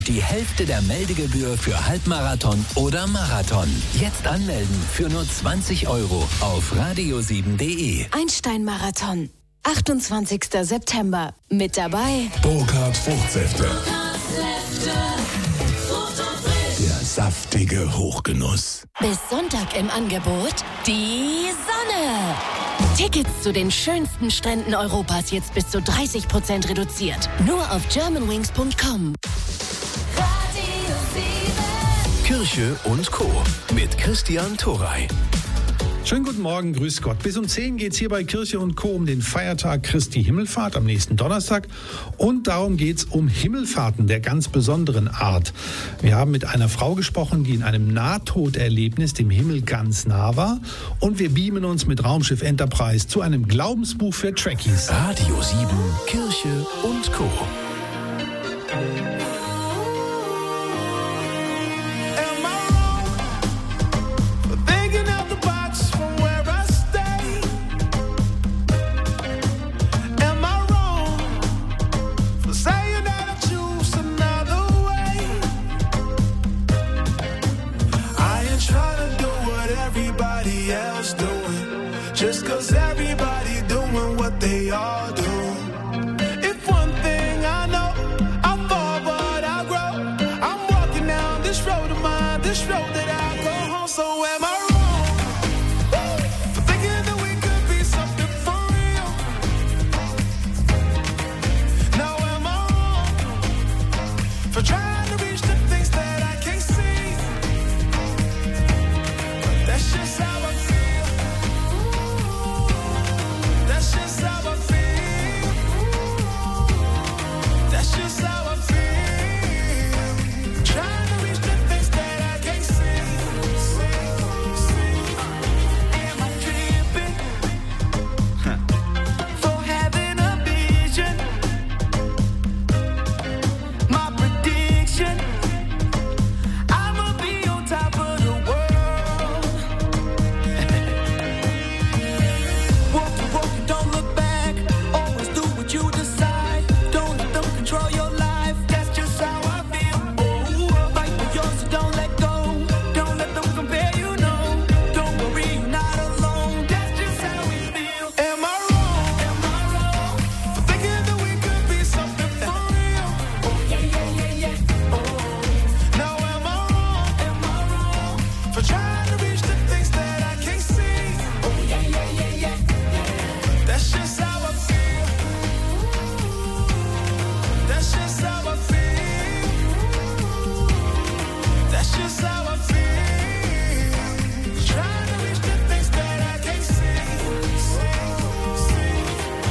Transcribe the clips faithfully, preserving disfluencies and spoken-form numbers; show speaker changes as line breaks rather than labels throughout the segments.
Die Hälfte der Meldegebühr für Halbmarathon oder Marathon. Jetzt anmelden für nur zwanzig Euro auf radio sieben punkt de.
Einstein-Marathon, achtundzwanzigster September. Mit dabei
Burkhard Fruchtsäfte. Der saftige Hochgenuss.
bis Sonntag im Angebot die Sonne. Tickets zu den schönsten Stränden Europas jetzt bis zu dreißig Prozent reduziert. Nur auf germanwings punkt com.
Kirche und Co. mit Christian Thorey.
Schönen guten Morgen, grüß Gott. Bis um zehn geht es hier bei Kirche und Co. um den Feiertag Christi Himmelfahrt am nächsten Donnerstag. Und darum geht es um Himmelfahrten der ganz besonderen Art. Wir haben mit einer Frau gesprochen, die in einem Nahtoderlebnis dem Himmel ganz nah war. Und wir beamen uns mit Raumschiff Enterprise zu einem Glaubensbuch für Trekkies.
Radio sieben, Kirche und Co.
Just cause everybody doing what they all do. If one thing I know, I fall but I grow. I'm walking down this road of mine, this road that I go home. So am I wrong for thinking that we could be something for real? Now am I wrong for trying to reach the things that I can't see? But that's just how I feel. That's just how I feel. That's just how I feel. Trying to reach the things that I can't see. See, see. Am I tripping for having a vision? My prediction, I'ma be on top of the world. Walk the walk and don't look back. Always do what you decide. Don't let them control your life. That's just how I feel. Oh, fight for yours, so don't let go. Don't let them compare you, no. Don't worry, you're not alone. That's just how we feel. Am I wrong? Am I wrong for thinking that we could be something for real? Oh yeah, yeah, yeah, yeah. Oh, now am I wrong? Am I wrong for trying to reach the things that I can't see? Oh yeah, yeah, yeah, yeah. That's just how I feel. That's just how I feel. That's just how I feel. Trying to reach the things that I can't see. See, see.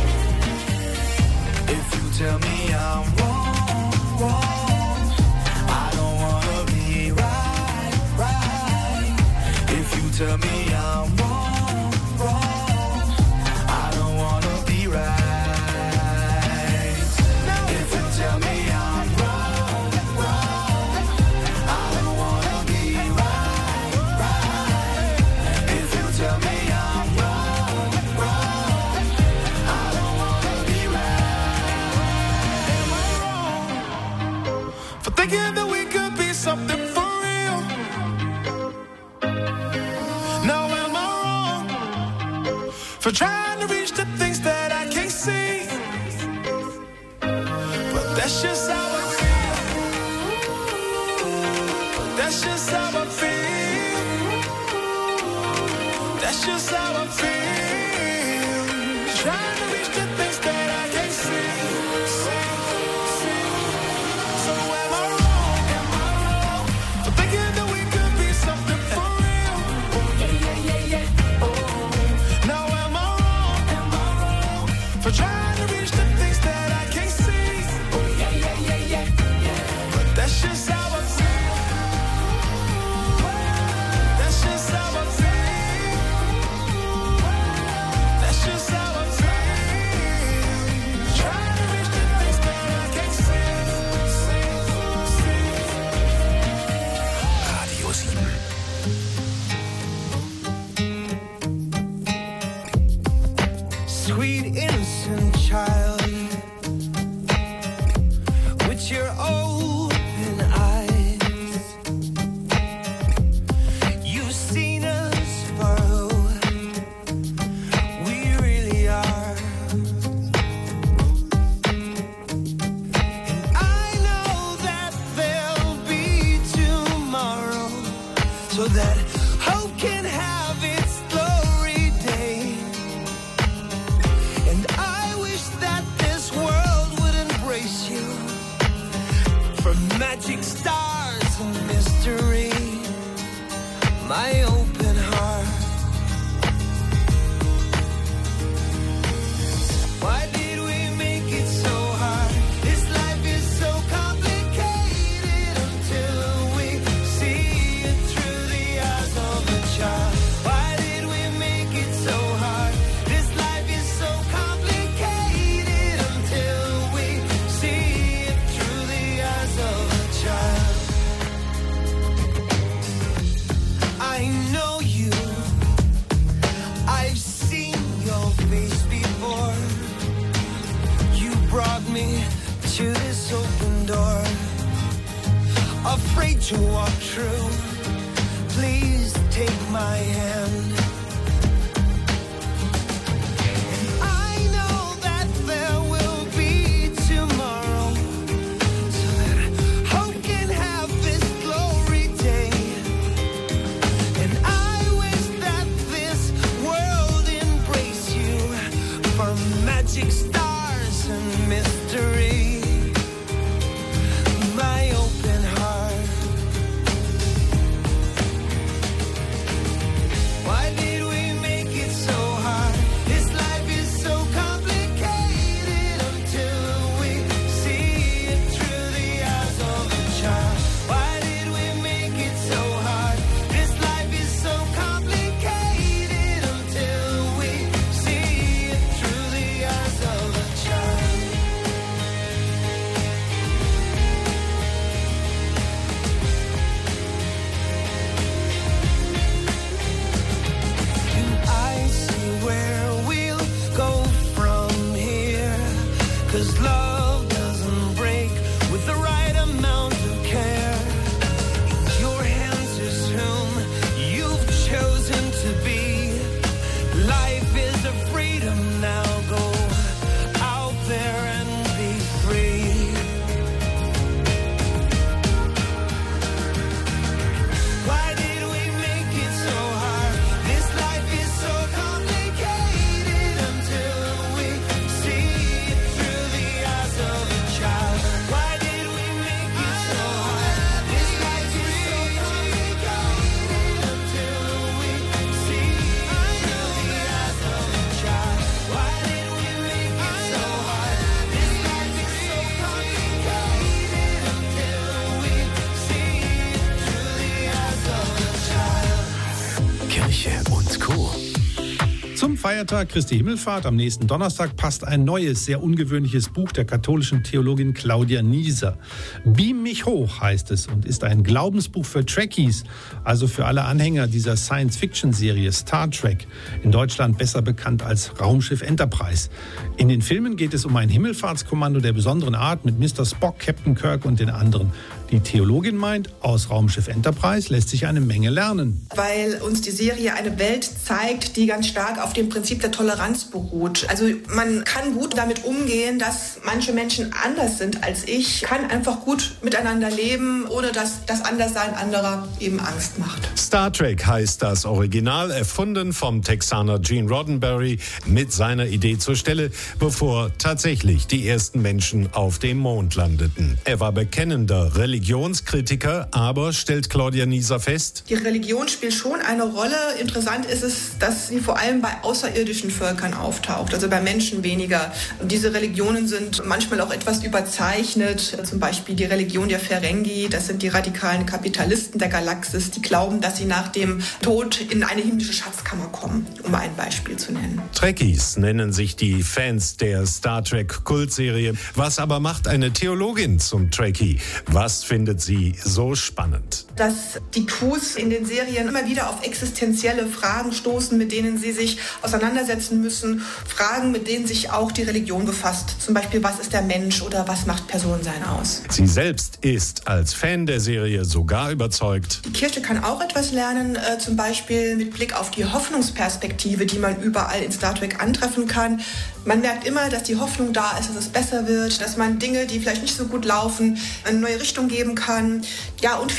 If you tell me I'm wrong, wrong, I don't wanna be right, right. If you tell me I'm wrong, wrong, I don't wanna be right. If you tell me I'm wrong, wrong, I don't wanna be right, right. If you tell me I'm wrong, wrong, I don't wanna be right. Am I wrong for thinking that we could be something for real? Now am I wrong for trying to reach the things that I can't see? But that's just how I feel. That's just how I feel. That's just how I feel. Trying to reach the things that I can't see. See, see. So am I wrong? Am I wrong for thinking that we could be something for real? Oh yeah, yeah, yeah, yeah. Oh, now am I wrong? Am I wrong for trying to reach the things that I can't see? Oh yeah, yeah, yeah, yeah, yeah. But that's just how I feel. That's just how I feel. magic stars and mystery, my open heart. Why did we make it so hard? This life is so complicated until we see it through the eyes of a child. Why did we make it so hard? This life is so complicated until we see it through the eyes of a child. I know you, I've seen your face before. You brought me to this open door, afraid to walk through. Please take my hand. And I know that there will be tomorrow, so that hope can have this glory day. And I wish that this world embrace you, for magic stars and mystery, my open heart. Why did we make it so hard? This life is so complicated until we see it through the eyes of a child. Why did we make it so hard? This life is so complicated until we see it through the eyes of a child. And I see where we'll go from here, 'cause love doesn't break with the right amount of care. In your hands is whom you've chosen to be. Life is a freedom now. Go out there and be free. Why did we make it so hard? This life is so complicated until we see it through the eyes of a child. Why did we make it so hard? This life is so complicated until we see it through the eyes of a child. Why did we make it so hard? This life is so complicated until we see it through the eyes of a child.
Kirche und Co.
Zum Feiertag Christi Himmelfahrt am nächsten Donnerstag passt ein neues, sehr ungewöhnliches Buch der katholischen Theologin Claudia Nieser. Beam mich hoch heißt es und ist ein Glaubensbuch für Trekkies, also für alle Anhänger dieser Science-Fiction-Serie Star Trek, in Deutschland besser bekannt als Raumschiff Enterprise. In den Filmen geht es um ein Himmelfahrtskommando der besonderen Art mit Mister Spock, Captain Kirk und den anderen. Die Theologin meint, aus Raumschiff Enterprise lässt sich eine Menge lernen.
Weil uns die Serie eine Welt zeigt, die ganz stark auf dem Prinzip der Toleranz beruht. Also man kann gut damit umgehen, dass manche Menschen anders sind als ich, kann einfach gut miteinander leben, ohne dass das Anderssein anderer eben Angst macht.
Star Trek heißt das Original, erfunden vom Texaner Gene Roddenberry mit seiner Idee zur Stelle, bevor tatsächlich die ersten Menschen auf dem Mond landeten. Er war bekennender Religionskritiker, aber stellt Claudia Nieser fest,
Die Religion spielt schon eine Rolle. Interessant ist es, dass sie vor allem bei außerirdischen Völkern auftaucht, also bei Menschen weniger. Und diese Religionen sind manchmal auch etwas überzeichnet, zum Beispiel die Religion der Ferengi, das sind die radikalen Kapitalisten der Galaxis, die glauben, dass sie nach dem Tod in eine himmlische Schatzkammer kommen, um ein Beispiel zu nennen.
Trekkies nennen sich die Fans der Star Trek Kultserie. Was aber macht eine Theologin zum Trekkie? Was findet sie so spannend?
Dass die Crews in den Serien immer wieder auf existenzielle Fragen stoßen, mit denen sie sich auseinandersetzen müssen. Fragen, mit denen sich auch die Religion befasst. Zum Beispiel, was ist der Mensch oder was macht Personensein aus?
Sie selbst ist als Fan der Serie sogar überzeugt.
Die Kirche kann auch etwas lernen, äh, zum Beispiel mit Blick auf die Hoffnungsperspektive, die man überall in Star Trek antreffen kann. Man merkt immer, dass die Hoffnung da ist, dass es besser wird, dass man Dinge, die vielleicht nicht so gut laufen, eine neue Richtung geben kann. Ja, und vielleicht auch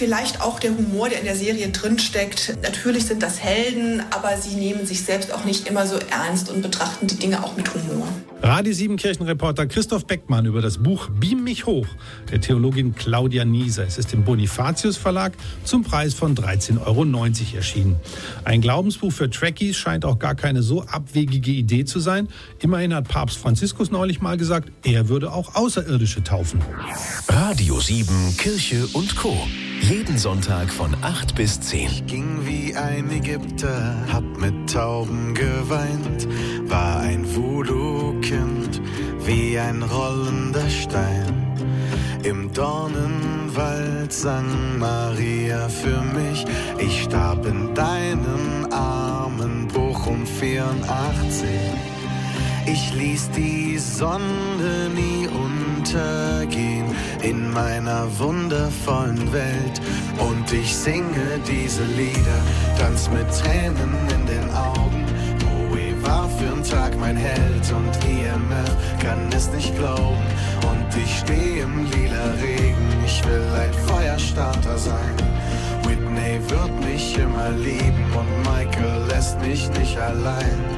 auch der Humor, der in der Serie drinsteckt. Natürlich sind das Helden, aber sie nehmen sich selbst auch nicht immer so ernst und betrachten die Dinge auch mit Humor.
Radio sieben Kirchenreporter Christoph Beckmann über das Buch Beam mich hoch der Theologin Claudia Nieser. Es ist im Bonifatius Verlag zum Preis von dreizehn Euro neunzig erschienen. Ein Glaubensbuch für Trekkies scheint auch gar keine so abwegige Idee zu sein. Immerhin hat Papst Franziskus neulich mal gesagt, er würde auch Außerirdische taufen.
Radio sieben Kirche und Co. Jeden Sonntag von acht bis zehn.
Ich ging wie ein Ägypter, hab mit Tauben geweint, war ein Voodoo-Kind, wie ein rollender Stein. Im Dornenwald sang Maria für mich, ich starb in deinen Armen, Bochum vierundachtzig. Ich ließ die Sonne nie untergehen in meiner wundervollen Welt. Und ich singe diese Lieder, tanz mit Tränen in den Augen. Bowie war für'n Tag mein Held und I M F kann es nicht glauben. Und ich steh im lila Regen, ich will ein Feuerstarter sein. Whitney wird mich immer lieben und Michael lässt mich nicht allein.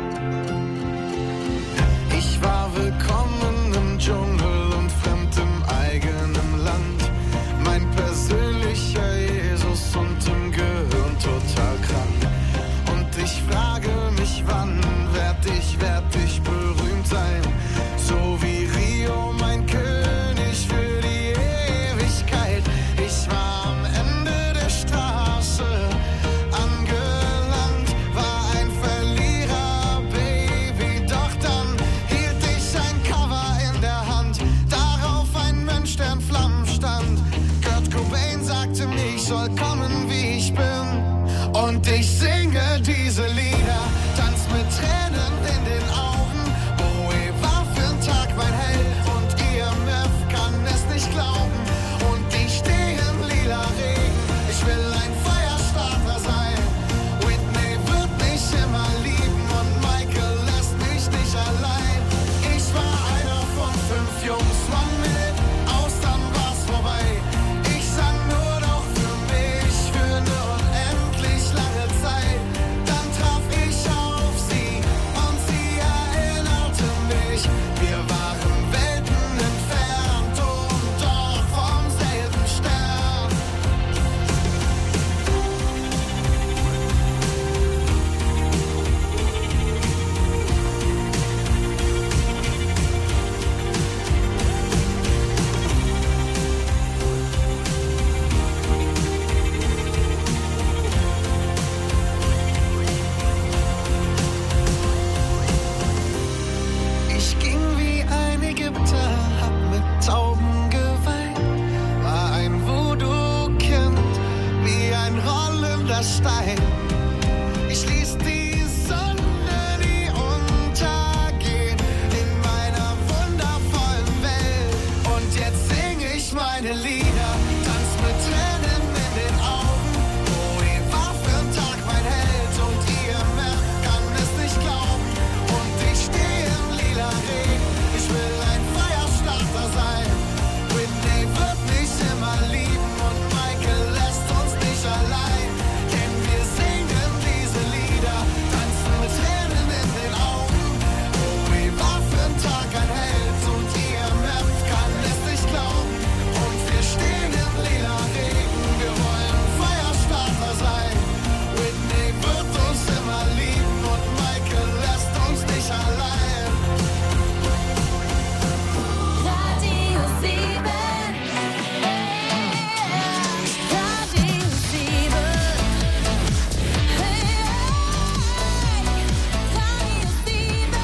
Ich war willkommen im Dschungel und fremd im eigenen Land. Mein persönlicher Jesus und im Gehirn total krank. Und ich frage mich, wann werd ich, werd ich berühmt sein? So wie Rio, mein König für die Ewigkeit. Ich war am Ende der Straße angelangt, war ein Verlierer, Baby, doch dann hielt ich ein Cover in der Hand, darauf ein Mensch, der in Flammen stand. Kurt Cobain sagte mir, ich soll kommen, wie ich bin. Und ich singe diese Lieder, tanz mit Tränen in den Augen. Bowie war für'n Tag mein Held und I M F kann es nicht glauben. Und ich steh im lila Regen, ich will ein Feuerstarter sein. Whitney wird mich immer lieben und Michael lässt mich nicht allein. Ich war einer von fünf Jungs, one minute aus, dann war's vorbei. Ich sang nur noch für mich, für eine unendlich lange Zeit. Dann traf ich auf sie und sie erinnerte mich. Wir waren Welten entfernt und doch vom selben Stern. Ich ging wie ein Ägypter, hab mit Tauben geweint, war ein Voodoo-Kind, wie ein rollender Stein. Ich ließ die Sonne nie untergehen in meiner wundervollen Welt. Und jetzt sing ich meine Lieder, tanz mit Tränen in den Augen. Bowie war für'n Tag mein Held und I M F kann es nicht glauben. Und ich steh im lila Regen, ich will ein Feuerstarter sein. Whitney wird mich immer lieben und Michael lässt uns nicht allein. Denn wir singen diese Lieder, tanzen mit Tränen in den Augen. Bowie war für'n Tag ein Held und I M F kann es nicht glauben. Und wir stehen im lila Regen, wir wollen Feuerstarter sein. Whitney wird uns immer lieben und Michael lässt uns nicht allein.
Radio sieben. Radio sieben. Radio sieben.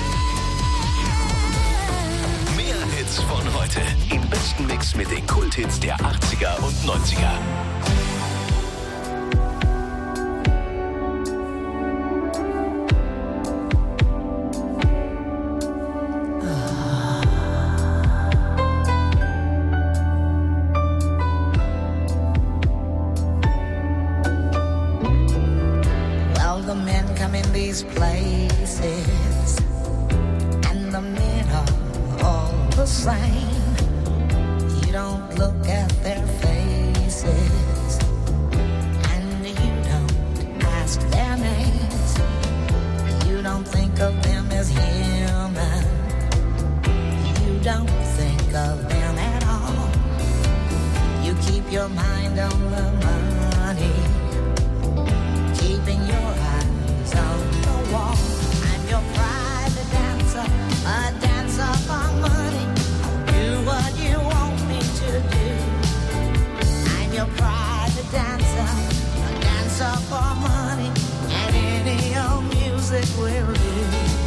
Mehr Hits von heute. Im besten Mix mit den Kulthits der achtziger und neunziger.
Well, the men come in these places, and the men are all the same. You don't look at their faces, your mind on the money, keeping your eyes on the wall. I'm your private dancer, a dancer for money. Do what you want me to do. I'm your private dancer, a dancer for money, and any old music will do.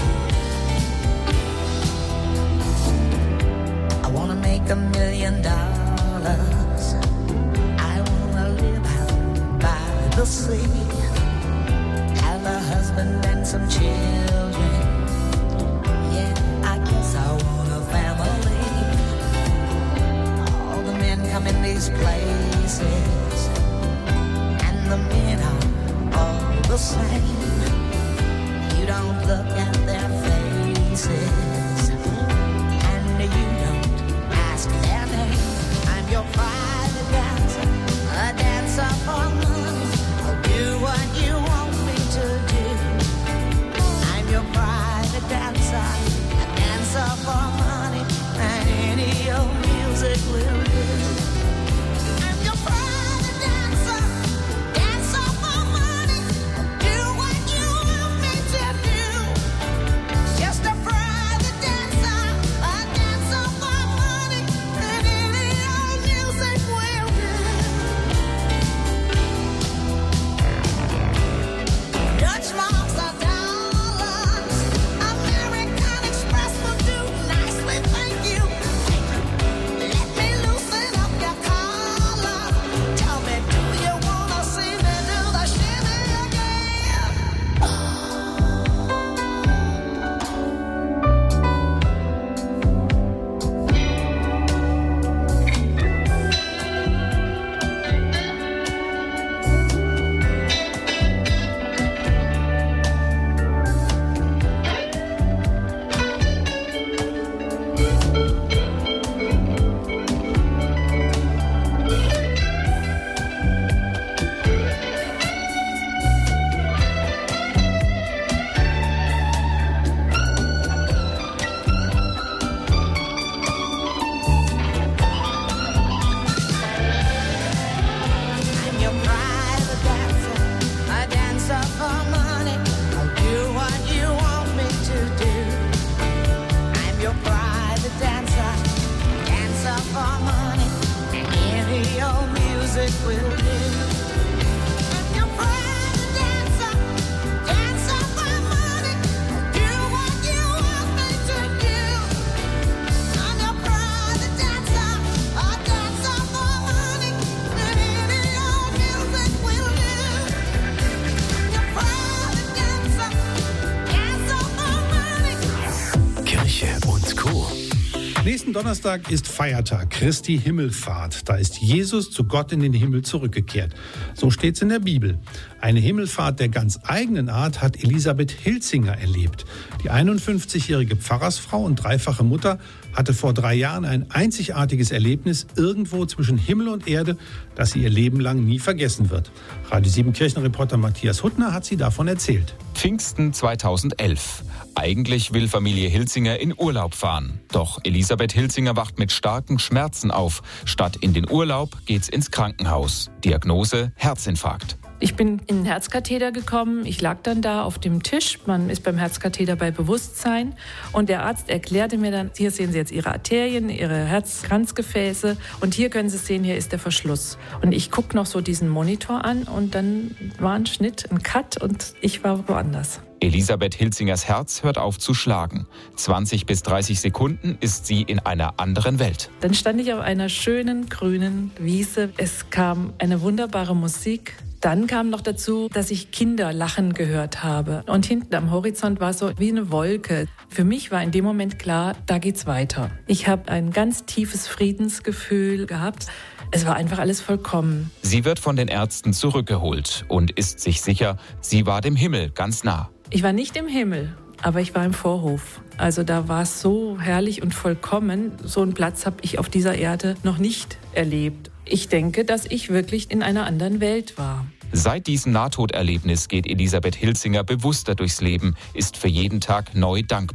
I wanna make a million dollars. I wanna live out by the sea, have a husband and some children. Yeah, I guess I want a family. All the men come in these places, and the men are all the same. You don't look at their faces, and you don't ask their name. I'm your private dancer, a dancer for money. I'll do what you want me to do. I'm your private dancer, a dancer for money, and any old music will do. I'm your private dancer, dancer for money. Do what you want me to do. Just a private dancer, a dancer for money, and any old music will do. Dutch marks are dollars, American Express will do nicely, thank you. Let me loosen up your collar. Tell me, do you wanna see me do the shimmy again? I'm your private dancer, a dancer for money. I'll do what you want me to do. I'm your private dancer, dancer for money, and any old music will do. I'm your private dancer, dancer for money. I'll do what you want me to do. I'm your private dancer, a dancer for money, and any old music will do. I'm your private dancer, dancer for money.
Kirche und Co.
Nächsten Donnerstag ist Feiertag, Christi Himmelfahrt. Da ist Jesus zu Gott in den Himmel zurückgekehrt. So steht's in der Bibel. Eine Himmelfahrt der ganz eigenen Art hat Elisabeth Hilzinger erlebt. Die einundfünfzigjährige Pfarrersfrau und dreifache Mutter hatte vor drei Jahren ein einzigartiges Erlebnis irgendwo zwischen Himmel und Erde, das sie ihr Leben lang nie vergessen wird. Radio sieben Kirchenreporter Matthias Huttner hat sie davon erzählt.
Pfingsten zweitausendelf. Eigentlich will Familie Hilzinger in Urlaub fahren. Doch Elisabeth Hilzinger wacht mit starken Schmerzen auf. Statt in den Urlaub geht's ins Krankenhaus. Diagnose Herzinfarkt.
Ich bin in den Herzkatheter gekommen. Ich lag dann da auf dem Tisch. Man ist beim Herzkatheter bei Bewusstsein. Und der Arzt erklärte mir dann, hier sehen Sie jetzt Ihre Arterien, Ihre Herzkranzgefäße. Und hier können Sie sehen, hier ist der Verschluss. Und ich gucke noch so diesen Monitor an und dann war ein Schnitt, ein Cut und ich war woanders.
Elisabeth Hilzingers Herz hört auf zu schlagen. zwanzig bis dreißig Sekunden ist sie in einer anderen Welt.
Dann stand ich auf einer schönen grünen Wiese. Es kam eine wunderbare Musik. Dann kam noch dazu, dass ich Kinder lachen gehört habe. Und hinten am Horizont war so wie eine Wolke. Für mich war in dem Moment klar, da geht's weiter. Ich habe ein ganz tiefes Friedensgefühl gehabt. Es war einfach alles vollkommen.
Sie wird von den Ärzten zurückgeholt und ist sich sicher, sie war dem Himmel ganz nah.
Ich war nicht im Himmel, aber ich war im Vorhof. Also da war es so herrlich und vollkommen. So einen Platz habe ich auf dieser Erde noch nicht erlebt. Ich denke, dass ich wirklich in einer anderen Welt war.
Seit diesem Nahtoderlebnis geht Elisabeth Hilzinger bewusster durchs Leben, ist für jeden Tag neu dankbar.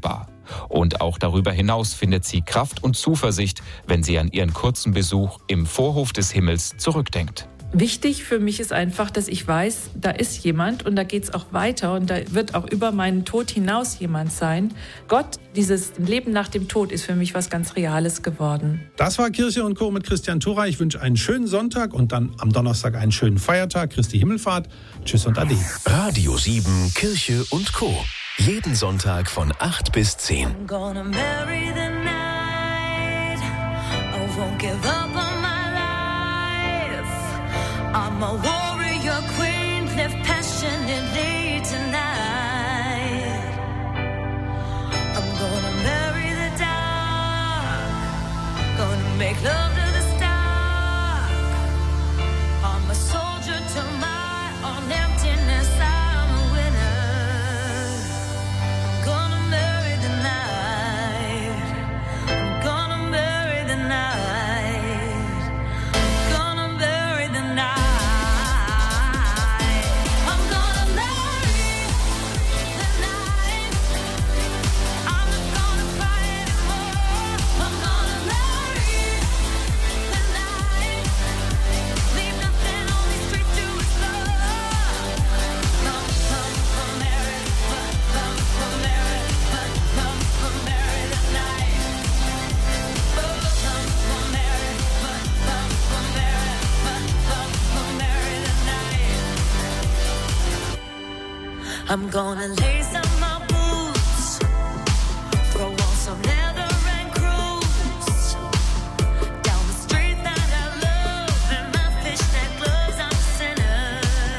Und auch darüber hinaus findet sie Kraft und Zuversicht, wenn sie an ihren kurzen Besuch im Vorhof des Himmels zurückdenkt.
Wichtig für mich ist einfach, dass ich weiß, da ist jemand und da geht es auch weiter und da wird auch über meinen Tod hinaus jemand sein. Gott, dieses Leben nach dem Tod ist für mich was ganz Reales geworden.
Das war Kirche und Co. mit Christian Thora. Ich wünsche einen schönen Sonntag und dann am Donnerstag einen schönen Feiertag, Christi Himmelfahrt. Tschüss und Ade.
Radio sieben, Kirche und Co. Jeden Sonntag von acht bis zehn.
I'm gonna marry the night. I won't give up on my life. I'm a warrior queen, live passionately tonight. I'm gonna marry the dark. Gonna make love to the stark. I'm a soldier to my own emptiness. I'm a winner. I'm gonna marry the night. I'm gonna marry the night. I'm gonna marry the night. I'm gonna marry the night. I'm not gonna cry anymore. I'm gonna marry the night. Leave nothing on the street to explore. Come, come, come, marry, come, come, come, marry, come, come, come, marry the night. Oh, come, come, marry, come, come, come, marry, come, come, come, marry the night. I'm gonna lace up my boots, throw on some leather and cruise down the street that I love in my fishnet gloves. I'm a sinner.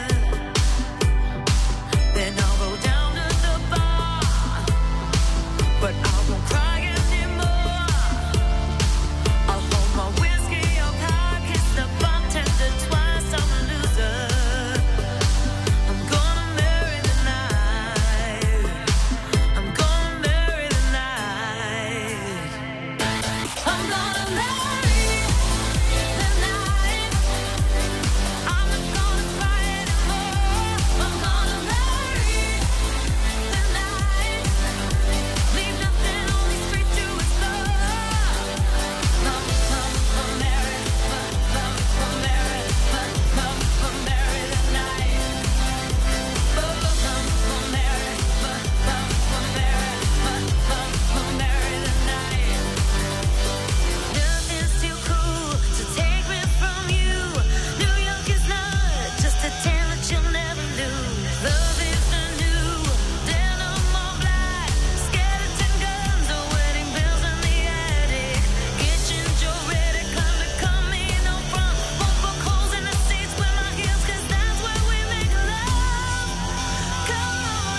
Then I'll go down to the bar, but I won't cry anymore. I'll hold my whiskey up high, kiss the bartender twice. I'm a loser. I'm gonna marry the night. I'm gonna marry the night. I'm gonna marry the night. I'm not gonna cry anymore. I'm gonna marry the night. Leave nothing on the street to explore. Come, come, come, marry, come, come, come, marry, come, come, come, marry the night. Oh, come, come, marry, come, come, come, marry, come, come, come, marry the night. Nothing's too cool to take me from you. New York is not just a town that you'll never lose. Love is the new denim all black. Skeleton guns or wedding bells in the attic. Kitchen Joe ready, come to come in on front. Won't poke holes in the seats with my heels, 'cause that's where we make love. Come on,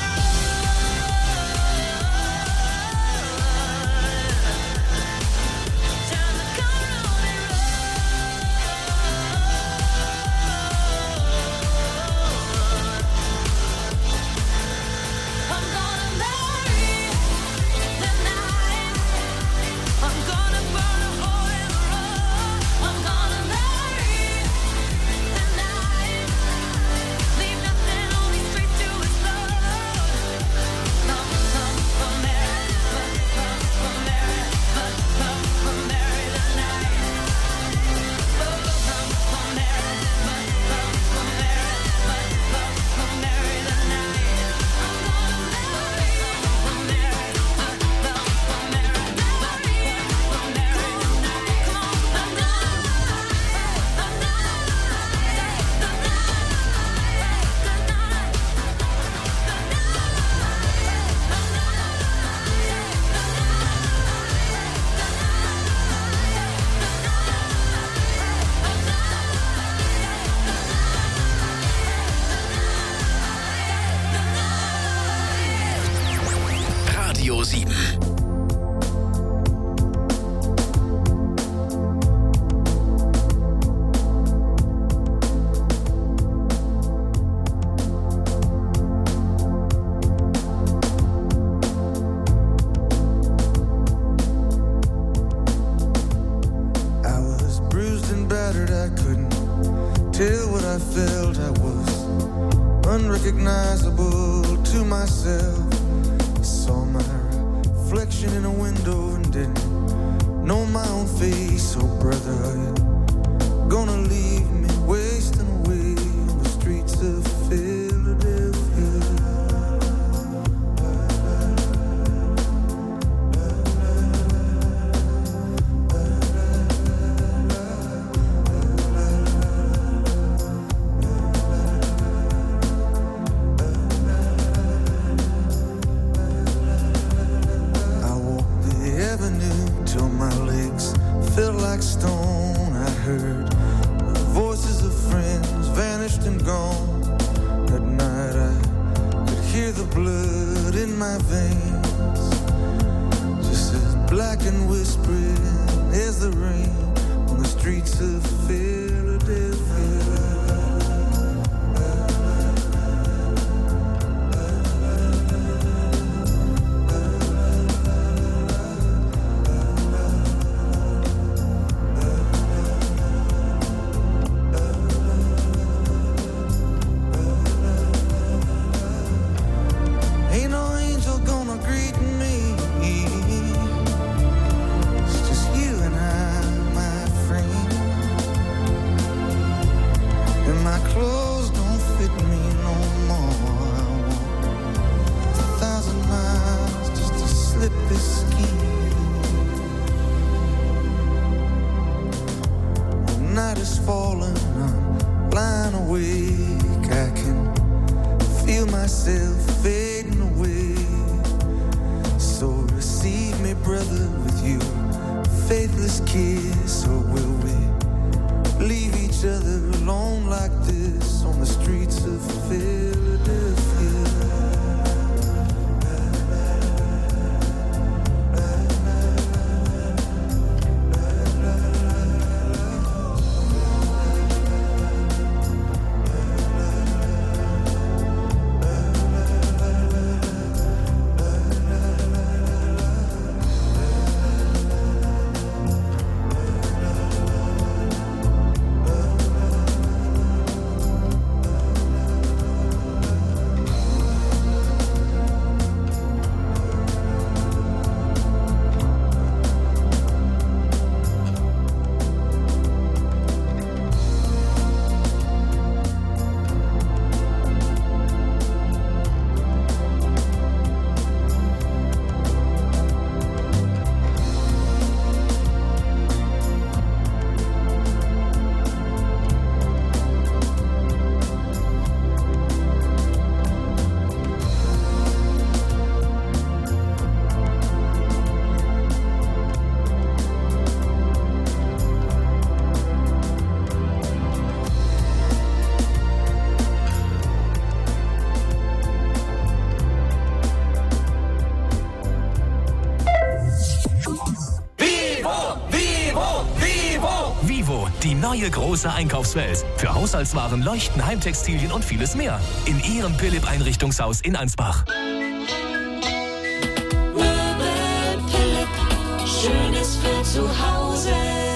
time to come on and I'm gonna marry the night. I'm gonna burn a hole in the road. I'm gonna marry the night. Leave nothing on the street to explode. Come, come, come, marry, come, come, come, marry, come, come, come, marry the night. Oh, come, come, marry, come, come, come, marry, come, come, come, marry the night. I'm gonna marry, come, marry, come, come, come, marry, come, come, marry the night. Come on, I'm done, I'm done, the night, the night,
Radio sieben.
I was bruised and battered, I couldn't tell what I felt. I was unrecognizable to myself. I saw my
reflection in a window and didn't know my own face. Oh brother, are you gonna leave me wasting away on the streets of Philadelphia?
Neue große Einkaufswelt. Für Haushaltswaren, Leuchten, Heimtextilien und vieles mehr. In Ihrem Philipp Einrichtungshaus in Ansbach.
Möbel Philipp, Schönes für zu Hause.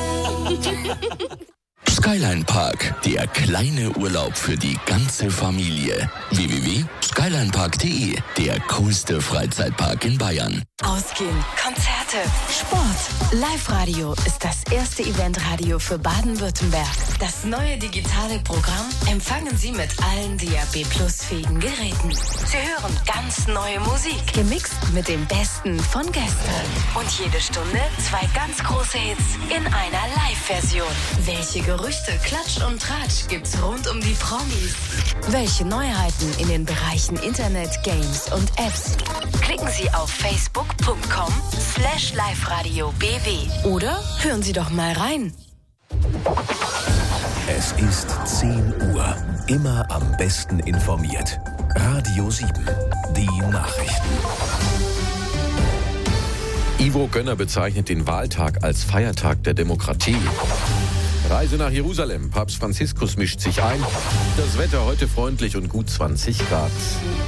Skyline Park, der kleine Urlaub für die ganze Familie. w w w punkt skyline park punkt d e, der coolste Freizeitpark in Bayern.
Ausgehen, Konzerte, Sport. Live-Radio ist das erste Eventradio für Baden-Württemberg. Das neue digitale Programm empfangen Sie mit allen D A B Plus fähigen Geräten. Sie hören ganz neue Musik, gemixt mit dem Besten von gestern. Und jede Stunde zwei ganz große Hits in einer Live-Version. Welche Gerüchte, Klatsch und Tratsch gibt's rund um die Promis? Welche Neuheiten in den Bereichen Internet, Games und Apps? Klicken Sie auf facebook punkt com slash live radio b w oder hören Sie doch mal rein.
Es ist zehn Uhr. Immer am besten informiert. Radio sieben. Die Nachrichten.
Ivo Gönner bezeichnet den Wahltag als Feiertag der Demokratie. Reise nach Jerusalem. Papst Franziskus mischt sich ein. Das Wetter heute freundlich und gut zwanzig Grad.